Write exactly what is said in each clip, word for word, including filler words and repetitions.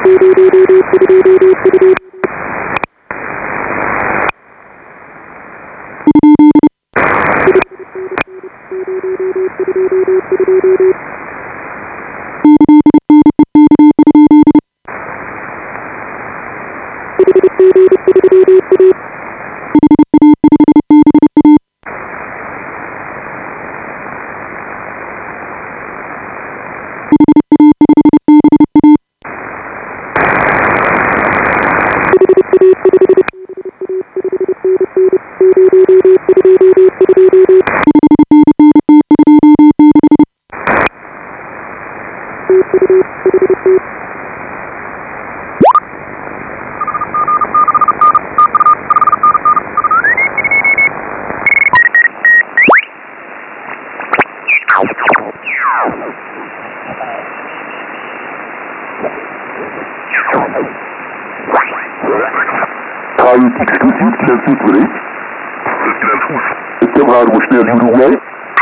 ötvenhármasnél hívjuk meg.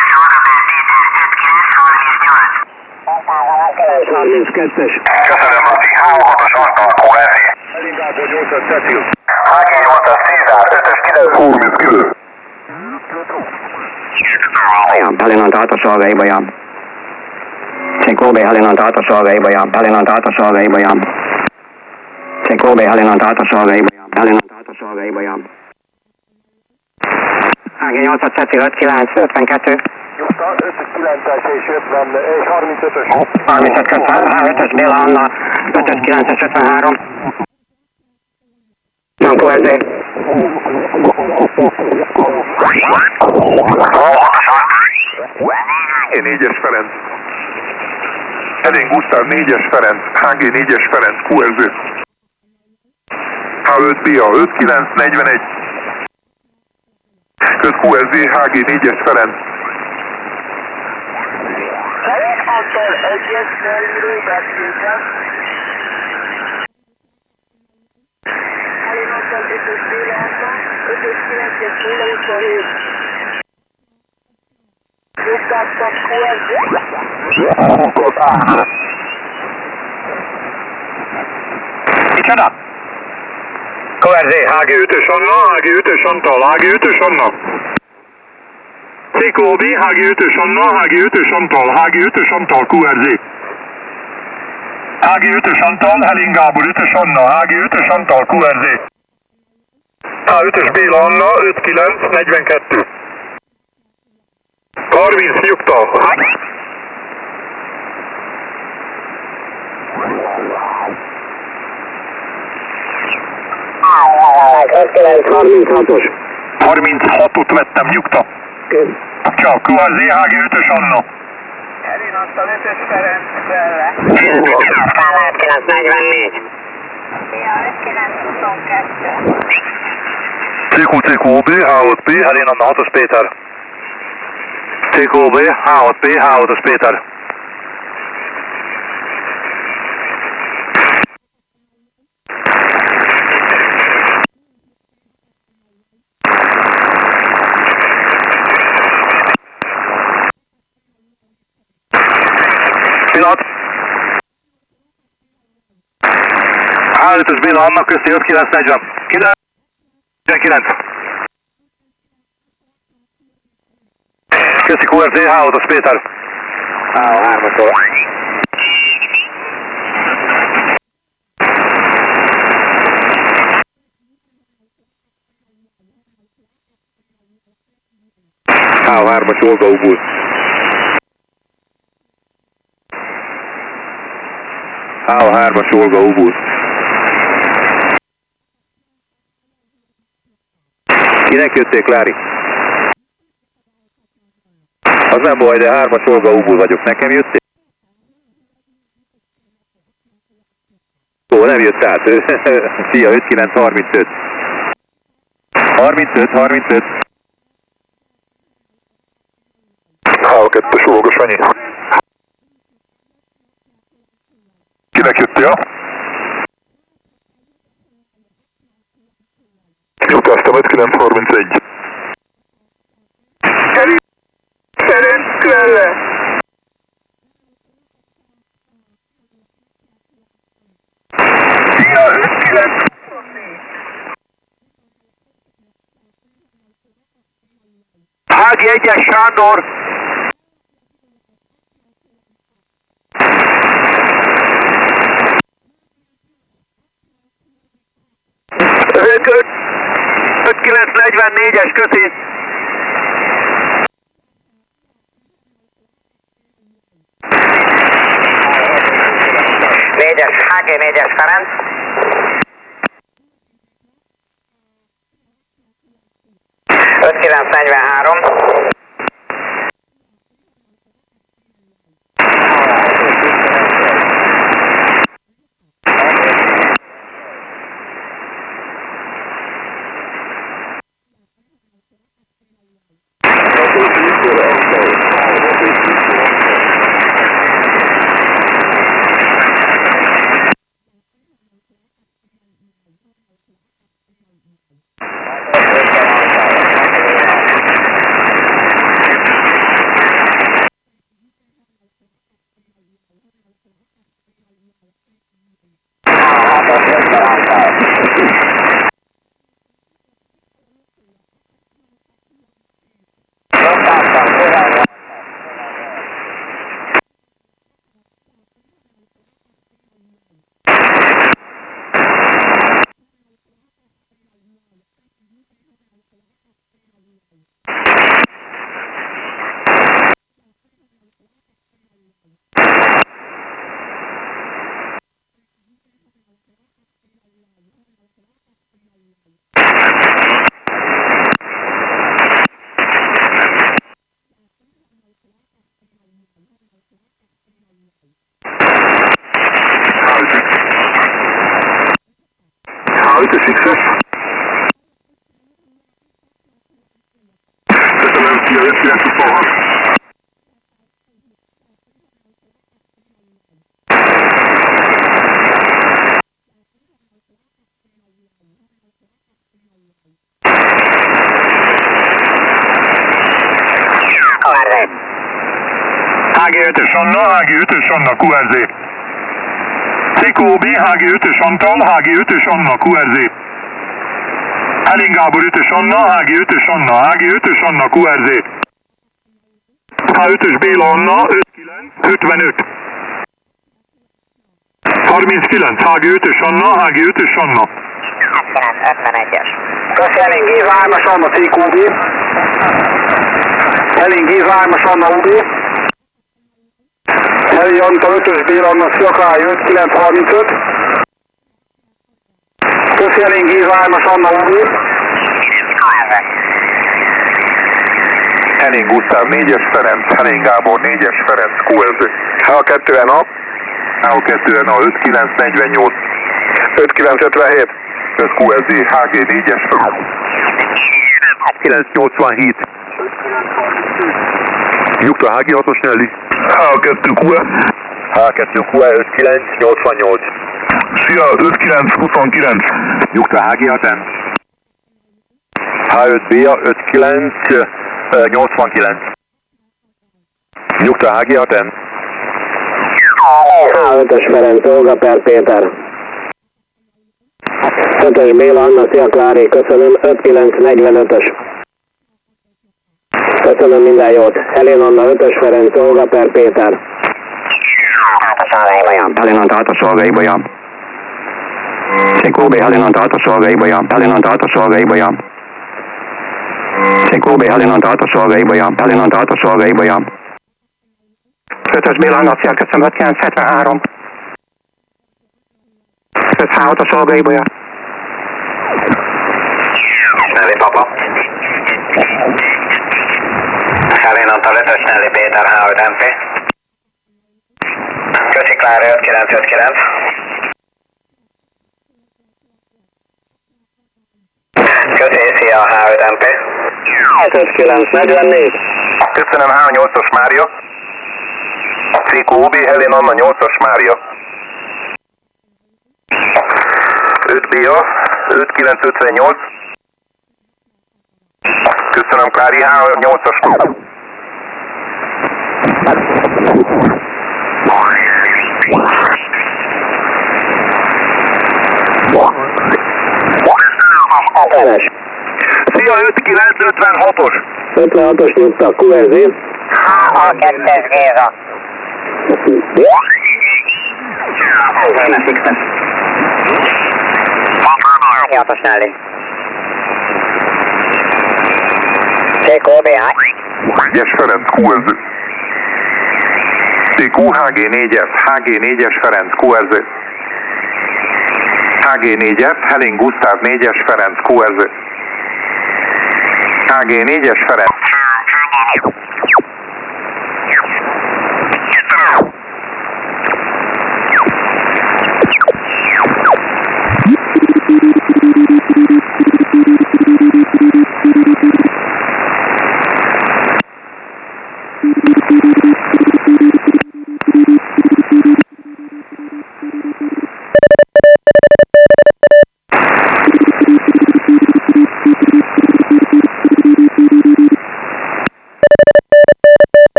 harminckettes. Köszönöm, Laci. három hatos Antal, Q R V. Elingából nyolcas Cecil. H G nyolcas Cézár, ötös kilenc. harminckilenc. Hallinnan tartósolgaiba. Csikóbe hallinnan tartósolgaiba. Hallinnan tartósolgaiba. Csikóbe hallinnan tartósolgaiba. Hallinnan tartósolgaiba. H G nyolcas Cecil öt kilenc ötvenkettő. Nyugta, ötös kilences és ötven, és harmincötös. harmincöt kötven, ötös Béla Anna, ötös kilences ötvenhárom. Q R Z. négyes Ferenc. Edén Gusztáv négyes Ferenc, H G négyes Ferenc, Q R Z. H öt B A öt kilenc negyvenegy. öt Q R Z, H G négyes Ferenc. Antal egyes felülő beszéltem. Halin Antal ötös Béla Anna, ötös kilences nulla huszonhét. Nyugtáztak Q R Z. Micsoda? Q R Z, H G ötös Anna, H G ötös Antal, H G ötös Anna. C K O B, H G ötös Anna, H G ötös Antal, H G ötös Antal, Q R Z. H G ötös Antal, Helin Gábor ötös Anna, H G ötös Antal, Q R Z. H ötös Béla Anna, öt kilenc negyvenkettő. harminc nyugta. harminchatos. harminchatot vettem, nyugta. Csak, Q R Z, H G ötös Anna. Elin Antal ötös Ferenc vele. öt kilenc negyvennégy. Szia, öt kilenc huszonkettő. C Q C Q O B, H öt B, Helin Anna hatos Péter. C Q O B, H öt B, H ötös Péter. Pillanat. H ötös Béla Anna, közti öt kilenc negyven. kilencvenkilenc. Köszi Q R Z, H ötös Péter. H hármasról. H hármas Olga Ubul. H hármas Olga Ubul. Kinek jöttél, Klári? Az nem baj, de hármas Olga Ubul vagyok. Nekem jöttél? Ó, nem jött át. Szia, öt kilenc harmincöt. harmincöt, harmincöt. H kettes Olga Sanyi. Kinek jöttél? Jutáztam öt kilenc harmincegy. Ferenc vele. négyes Sándor. öt kilenc negyvennégyes köti. négyes há gé, négyes Ferenc. öt kilenc negyvenhárom. há ötös X-es. Köszönöm, szia, öt kilenc huszonhat. há gé ötös Anna, há gé ötös Anna, kú er zé. cé ká o bé, há gé ötös Antal, há gé ötös Anna, kú er zé. Helén Gábor ötös Anna, há gé ötös Anna, há gé ötös Anna, kú er zé. há ötös Béla Anna, öt kilenc ötvenöt. harminckilenc, há gé ötös Anna, há gé ötös Anna. ötvenegyes. Köszi, Helén Géza, hármas Anna, cé ká o bé. Helén Géza, hármas Anna, o bé. Helyi Antal, ötös Béla Anna, Sziakláj, öt kilenc harmincöt. Köszi, Helén Géza, hármas Anna, o bé. Henning Gusztáv, négyes Ferenc, Helén Gábor, négyes Ferenc, kú er zé. há kettő en á, há kettő en á, öt kilenc negyvennyolc, öt kilenc ötvenhét. öt kú er zé, há gé négyes Ferenc, kilenc nyolcvanhét. Nyugta, há gé hatos Nelly. há kettő kú er. há kettő kú er, öt kilenc nyolcvannyolc. Szia, öt kilenc huszonkilenc. Nyugta, há gé hat en. há öt Béla, öt kilenc nyolcvankilenc. Nyugta, há gé hat en. há ötös Ferenc, Olga per Péter. ötös Béla Anna, Sziaklári, köszönöm, öt kilenc negyvenötös. Köszönöm, minden jót. Helén Anna, ötös Ferenc, Olga per Péter. Helén Anna, hatos Olga, Ibolya. cé ká o bé, Helén Anna, hatos Olga, Ibolya. Helén Anna, hatos Olga, Ibolya. cé ká o bé, Helén Anna, hatos Olga, Ibolya. Helén Anna, hatos Olga, Ibolya. ötös Béla Anna, szia, köszönöm, öt kilenc hetvenhárom. öt há hatos Olga, Ibolya. Nelly papa. Helén Antal, ötös Nelly Péter, há öt em pé. Köszi Klára, öt kilenc ötvenkilenc. Köszi, szia, há öt em pé. öt kilenc negyvennégy. Köszönöm, há nyolcas Mária. cé ká o bé, Helén Anna, nyolcas Mária. öt Béla, öt kilenc ötvennyolc. Köszönöm, Klári, há nyolcas. ötvenes. Szia, öt kilenc ötvenhatos. ötvenhatos nyugta, Q R Z. H A kettes Géza. Hatos Nelly. T K B H. négyes Ferenc, Q R Z. Q H G négyes, H G négyes Ferenc, Q R Z. H G négyes, Helling Gusztáv négyes Ferenc, Q R Z. H G négyes Ferenc.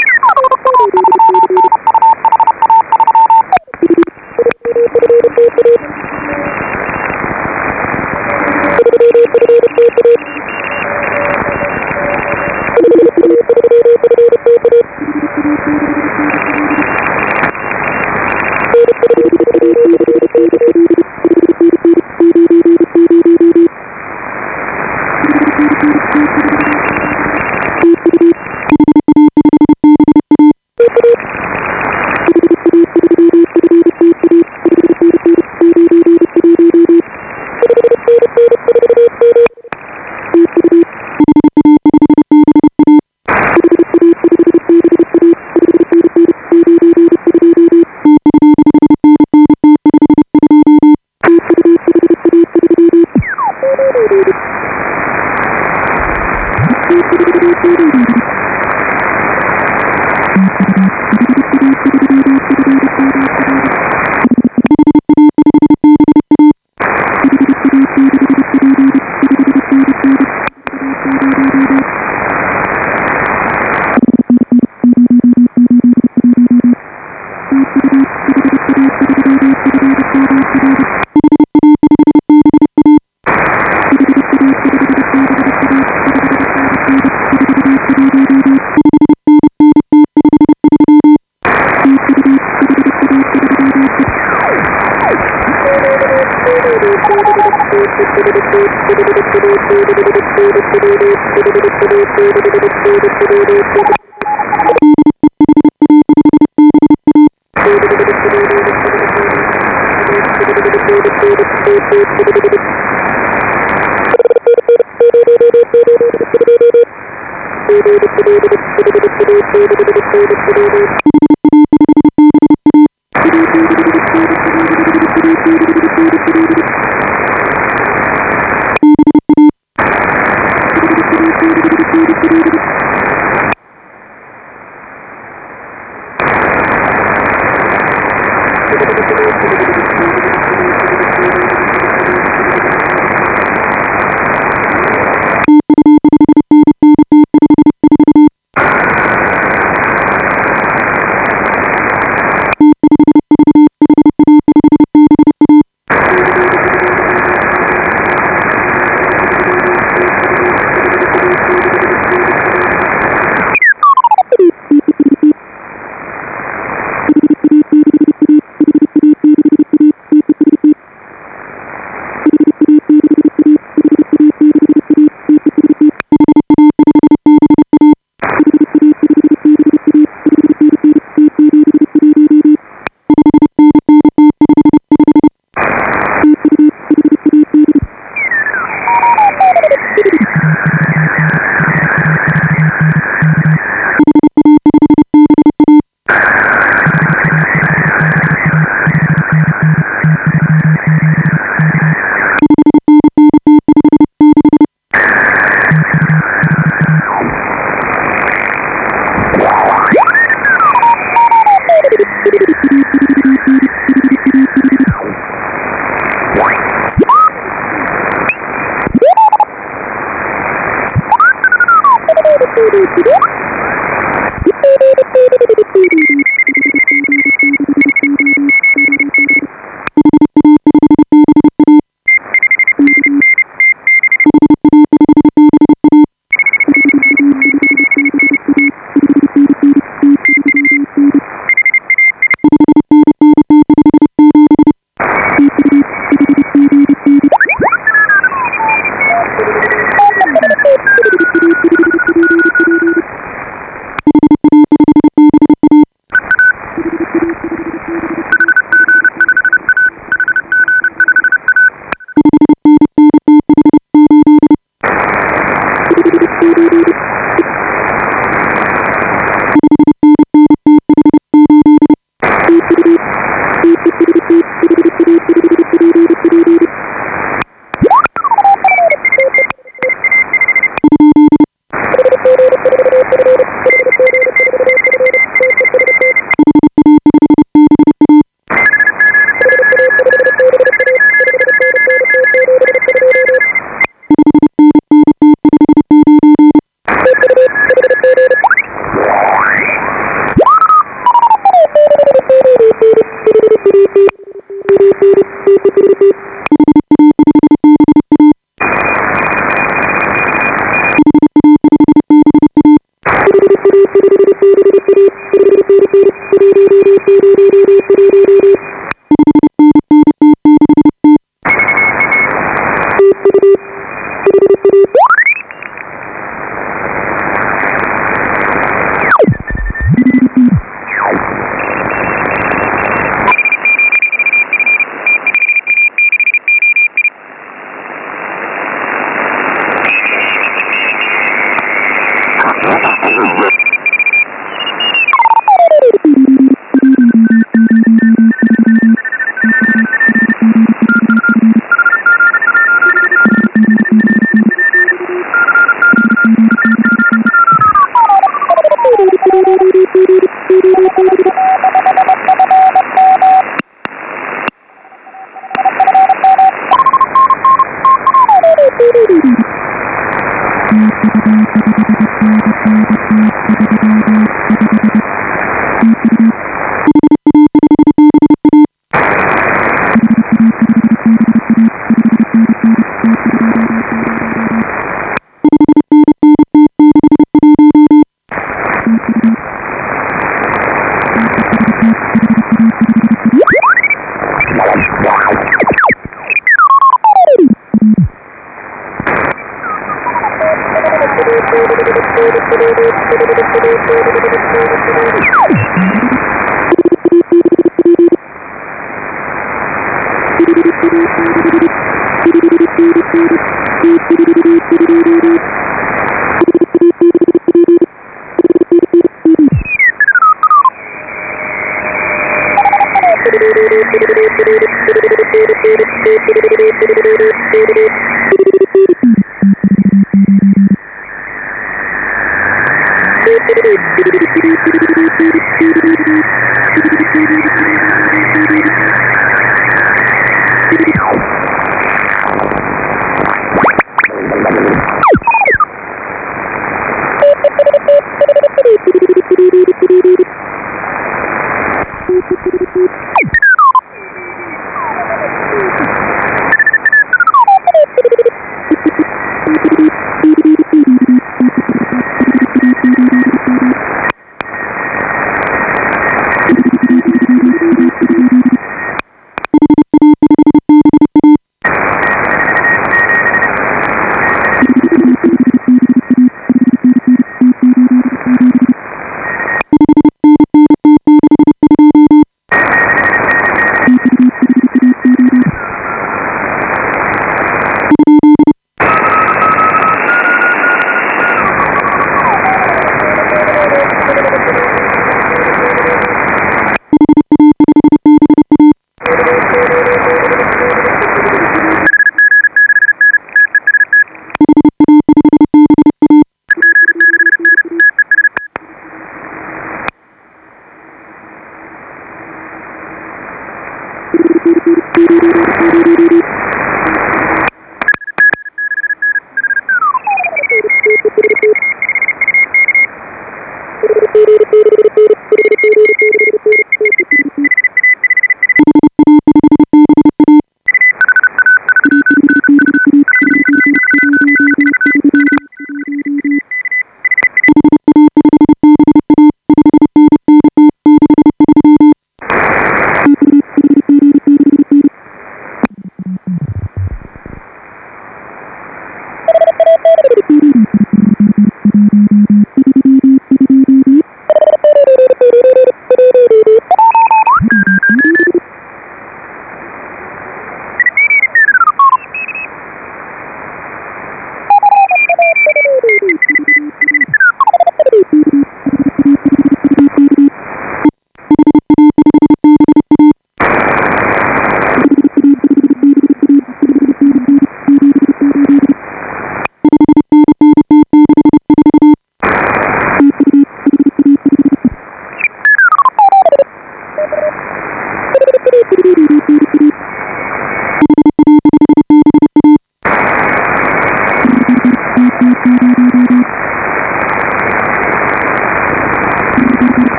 Thank you.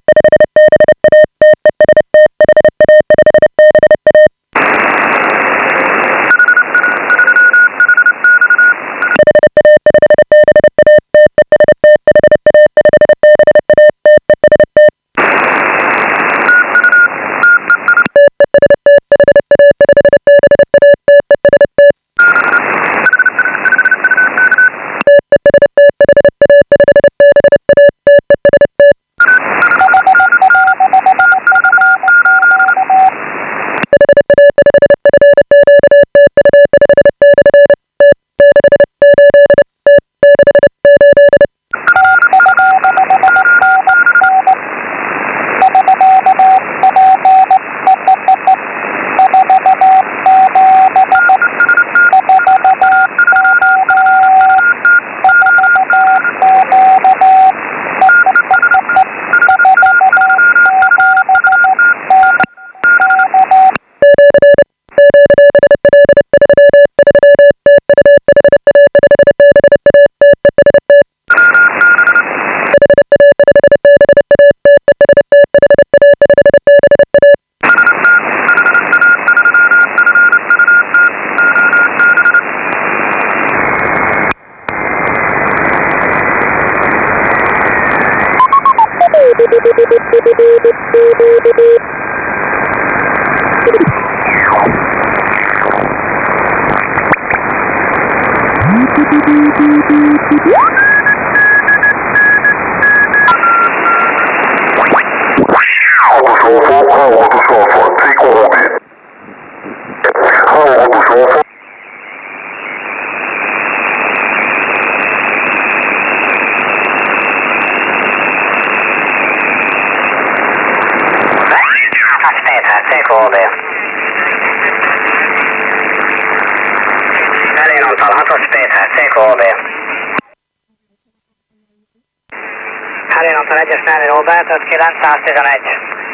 Háromszor egyes Nelly Robert, ötvenkilenc száztizenegy.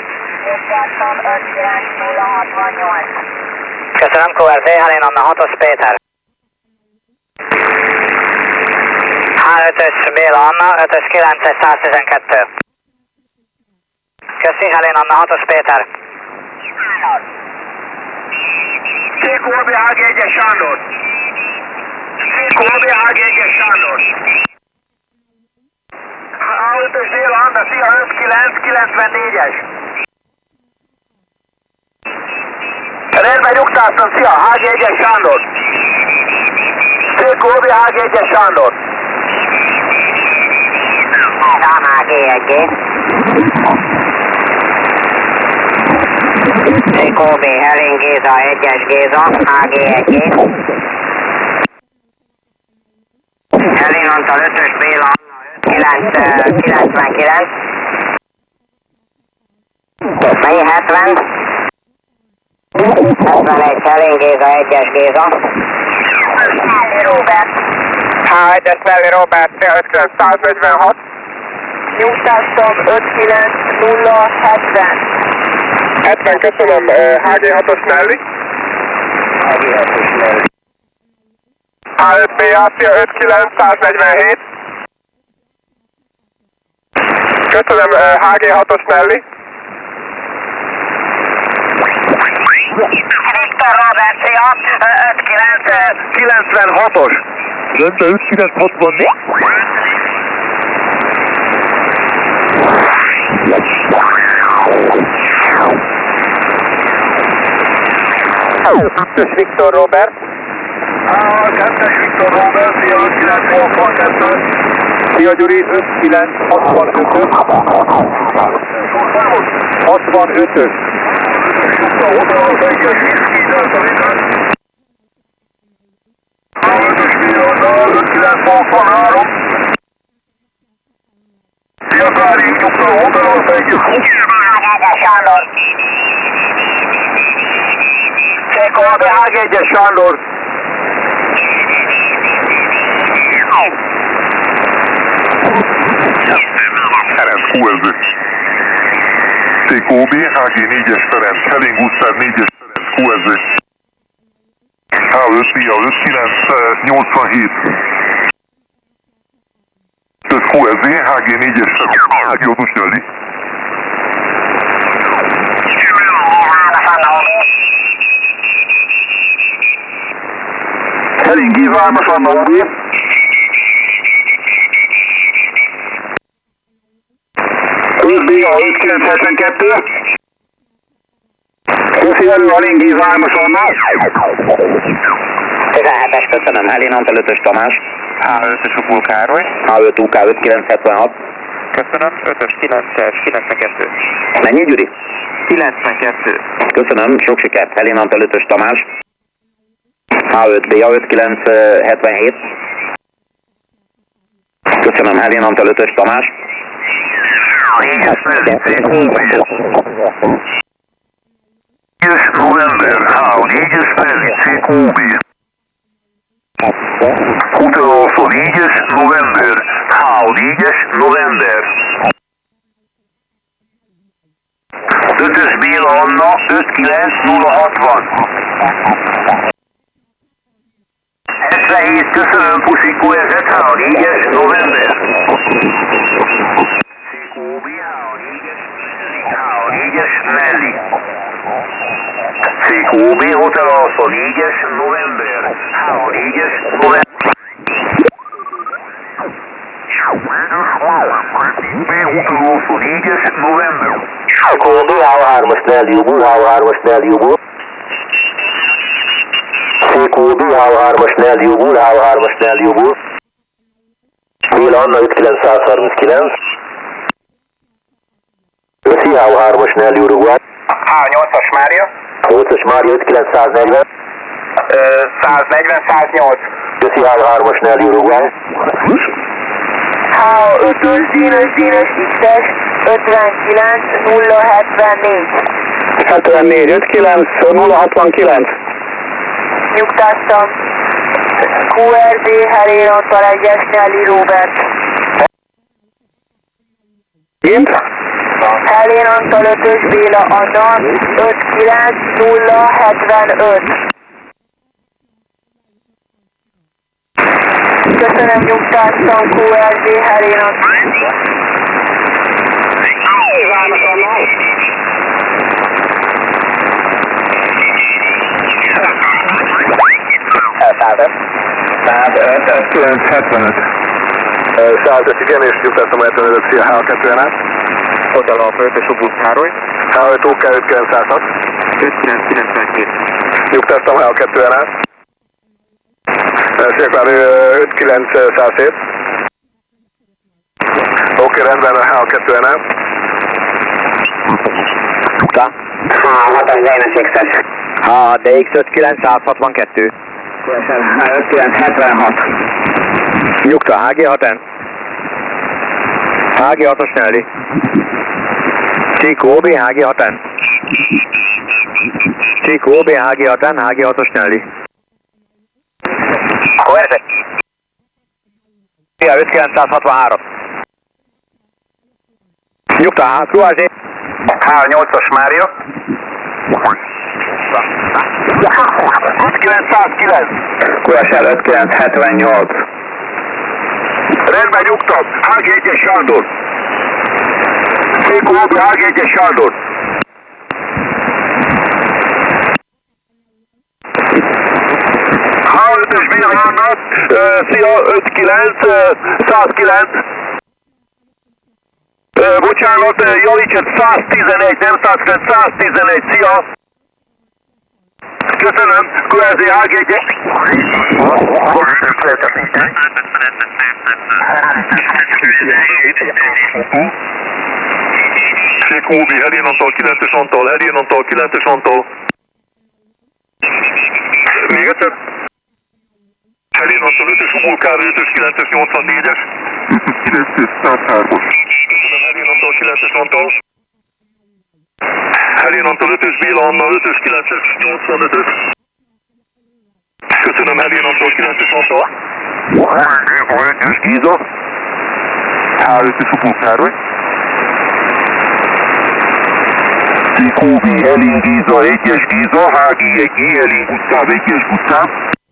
Köszönöm, kú er zé, Helén Anna hatos Péter. há ötös Béla Anna, ötös kilences száztizenkettő. Köszi, Helén Anna hatos Péter. té kú bé há gé egyes Sándor. té kú bé há gé egyes Sándor. há ötös Béla Anna, szia, ötvenkilenc kilencvennégyes. Rendben, nyugtáztam, szia, há gé egyes Sándor. té kú bé há gé egyes Sándor. há gé egy. té kú bé Helén Géza, egyes Géza, há gé egy. Helén Antal, ötös Béla, kilencvenkilenc. Mennyi hetven? hetvenegy Helén Géza, egyes Géza. Robert. há egyes Nelly Robert, ötvenkilenc száznegyvenhat. Nyugtáztam, ötvenkilenc nulla hetven. hetven, köszönöm, há gé hatos Nelly. há öt bé Ásia, ötvenkilenc száznegyvenhét. Köszönöm, há gé hatos Nelly. Viktor Robert, szia, ötvenkilenc kilencvenhatos. Rendben, ötvenkilenc hatvannégy. kettes Viktor Robert. kettes Viktor Robert, szia, ötvenkilenc hatvankettő. Szia Gyuri, ötvenkilenc hatvanötös. hatvanötös. ötvenkilenc hatvanhárom. Szia Kári, nyugta, oldalon egyes. Sándor. té kú bé há gé egyes Sándor. Ferenc, kú er zé. té kú bé há gé négyes Ferenc, Helén Gusztáv négyes Ferenc, kú er zé. há öt Pia, ötvenkilenc nyolcvanhét. öt kú er zé, há gé négyes Ferenc, há gé hatos Nelly. Helin Giza hármas Anna ó bé. öt bé a öt kilenc hetvenkettő. Köszi elő Helin Giza hármas Anna. tizenhetes, köszönöm. Helin Antal ötös Tamás. há ötös Ubul Károly. há öt u ká öt kilenc hetvenhat. Köszönöm, ötös kilences kilencvenkettő. Mennyi, Gyuri? kilencvenkettő. Köszönöm, sok sikert. Helin Antal ötös Tamás. há öt bé a öt kilenc hetvenhét. Köszönöm, Helin Antal ötös Tamás. négyes november, H négyes Melli, cé kú bé. Hotel Alfa négyes november, H négyes november. ötös Béla Anna, öt kilenc nulla hatvan. hetvenhét, köszönöm, Puszi kú ez es, H négyes november. cé kú bé, H négyes Melli. cé kú bé, Hotel Alfa négyes november, H négyes november. Hotel Alfa négyes november. cé kú bé, H hármas Nelliubú, H hármas Nelliubú. cé kú bé, H hármas Nelliubú, H hármas Nelliubú. Béla Anna öt kilenc harminckilenc. Köszi, H hármas Nelli Uruguay. H nyolcas Mária. nyolcas Mária öt kilenc negyven. száznegyven száznyolc. Köszi, H hármas Nelli Uruguay. H ötös Dínes Dínes X-es ötvenkilenc nulla hetvennégy. hetvennégy, öt kilenc nulla hatvankilenc. Nyugtáztam. kú er bé Helén Antal egyes Nelly Robert. Gint? Helén Antal ötös Béla Anna öt kilenc nulla hetvenöt. Köszönöm, nyugtáztam, kú er bé Helén Antal. százöt. százöt. kilenc hetvenöt. százöt, igen, és nyugtáztam hetvenöt, szia, H kettő át. Hotel Alfa ötös Ubul Károly. H öt ó ká öt kilenc nulla hat. öt kilenc kilencvenhét. Nyugtáztam H kettő át. Székvár öt kilenc száz hét. Oké, rendben, H kettő át. H hatos Dénes X-es. H dé iksz öt kilenc hatvankettő. H öt kilenc hetvenhat. Nyugta, há gé hat en. há gé hatos Nelly. cé kú bé, há gé hat en. cé kú bé, há gé hat en, há gé hatos Nelly. Koerzek. öt kilenc hatvanhárom. Nyugta, H Kruázé. H nyolcas Mária. öt kilenc nulla kilenc. kú es el öt kilenc hetvennyolc. Rendben, nyugtam. H G egyes Sándor. cé kú bé, H G egyes Sándor. H ötös Bélának, szia, öt kilenc százkilenc. Bocsánat, javítsad, száztizenegy, nem százkilenc, száztizenegy, szia. Köszönöm, kú er zé H G egyes. cé kú bé, Helén Antal kilences Antal, Helén Antal kilences Antal. Még egyszer. Helén Antal ötös Ubul Károly ötös kilences nyolcvannégyes. ötös kilences százhármas. Köszönöm, Helén Antal kilences Antal. Helén Antal ötös Béla Anna ötös kilences nyolcvanötös. Köszönöm, Helén Antal kilences Antal. ötös Giza. H ötös Ubul Károly. cé kú bé, Helén Giza, egyes Giza, H G egy, Helén Gusztáv, egyes Gusztáv.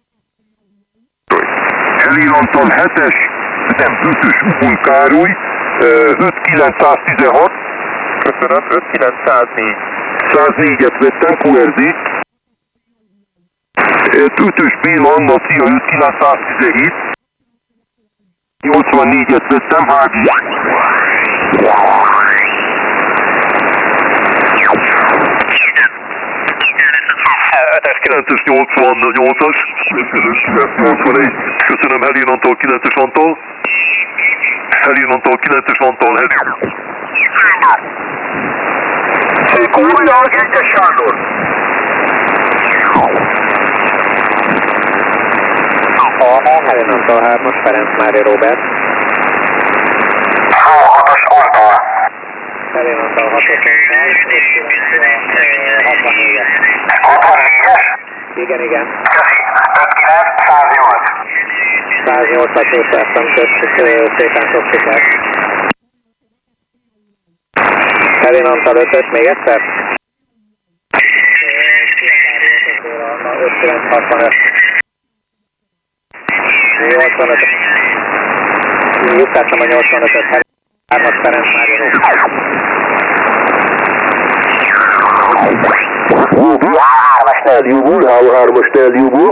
Helén Antal hetes, nem ötös Ubul Károly, öt kilenc tizenhat. Köszönöm, öt kilenc száznégy. száznégyet vettem, kú er zé. ötös Béla Anna, szia, ötkilencszáztizenhét. nyolcvannégyet vettem, Hági. ötös kilences nyolcvannyolcas, nyolcvanegy, köszönöm Helén Antal, kilences Antal. Helén Antal, kilences Antal, Helén. Székúrja, egyes Sándor. Helén Antal hármas, Ferenc Mária Robert. hatos Antal. Helén Antal hatos Antal, hatvannégyes. hatvannégyes? Igen, igen. Köszi. ötvenkilenc, száznyolc. száznyolcat jószáztam, szépen sok sikert. Helén Antal ötös, még egyszer? ötvenkilenc hatvanöt. nyolcvanöt. Juttattam a nyolcvanötöt, hármas Ferenc Mária Robert. hármas Nellióból, hármas Nellióból.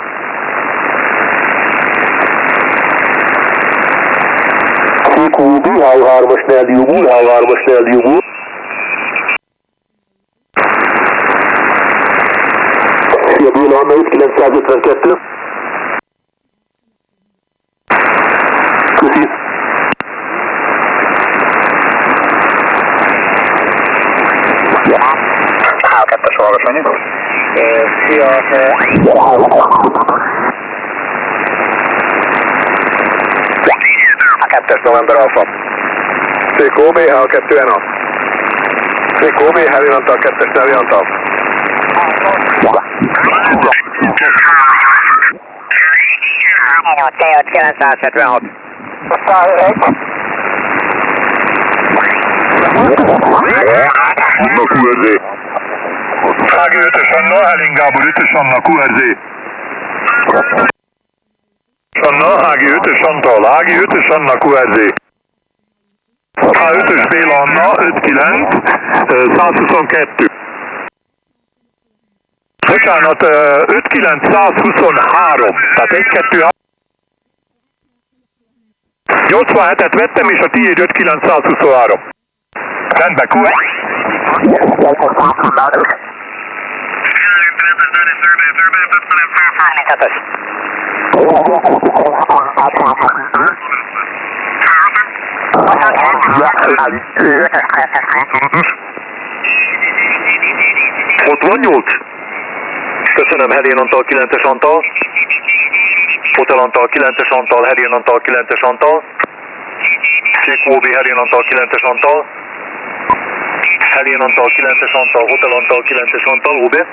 Székúbi, hármas Nellióból, hármas Nellióból. Szia Béla Anna, ötkilencszázötvenkettő. Köszi. há kettes hallgass annyi. Szia, há kettes November Alfa. Székó B, há kettő N A. Székó B, Helén Antal, kettes Helén Antal. nyolcvanöt kilencszázhetvenhat. Na kú er zé. Hági ötös Anna, Helén Gábor ötös Anna, kú er zé. Anna, Hági ötös Antal, Hági ötös Anna, kú er zé. há ötös Béla Anna, ötvenkilenc, százhuszonkettő. Bocsánat, ötvenkilenc százhuszonhárom, tehát egy kettő nyolcvanhetet vettem, és a tiéd ötvenkilenc százhuszonhárom. Rendben, kú. hetes. hatvannyolc. Köszönöm Helén Antal, kilences Antal. Hotel Antal, kilences Antal, Helén Antal, kilences Antal. Székó B, Helén Antal, kilences Antal. Helén Antal, kilences Antal, Hotel Antal, kilences Antal, ó bé.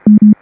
Köszönöm.